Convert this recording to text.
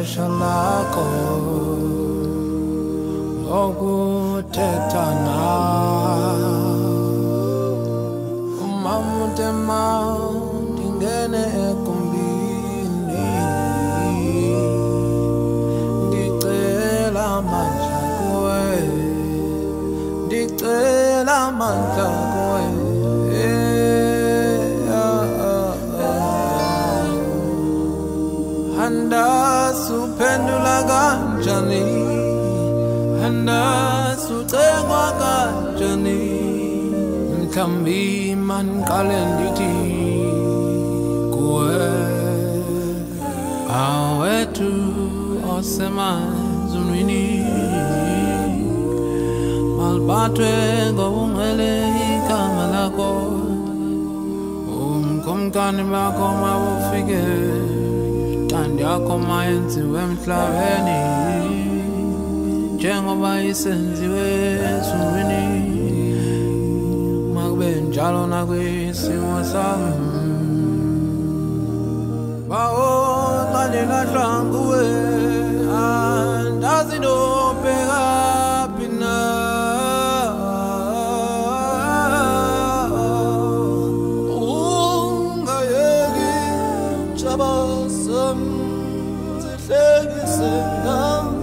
ixesha lakho lokuthetha nawe. Umamutema ndingene egumbini, ndicela amandla kuwe, ndicela amandla kuwe. Andasuphendula kanjani, andasucengwa kanjani, mhlawumbi mandiqale ndithi kuwe, awethu osemazulwini, maliphathwe ngobungcwele igama lakho, umkumkani bakho mabufike, ntando yakho mayenziwe emhlabeni njengoba isenziwe ezulwini, makube njalo nakwisimo sami. Bawo xa ndilahlwa nguwe, andazi ndobheka phi na. Ungayeki tshaba sam zihlekise ngam.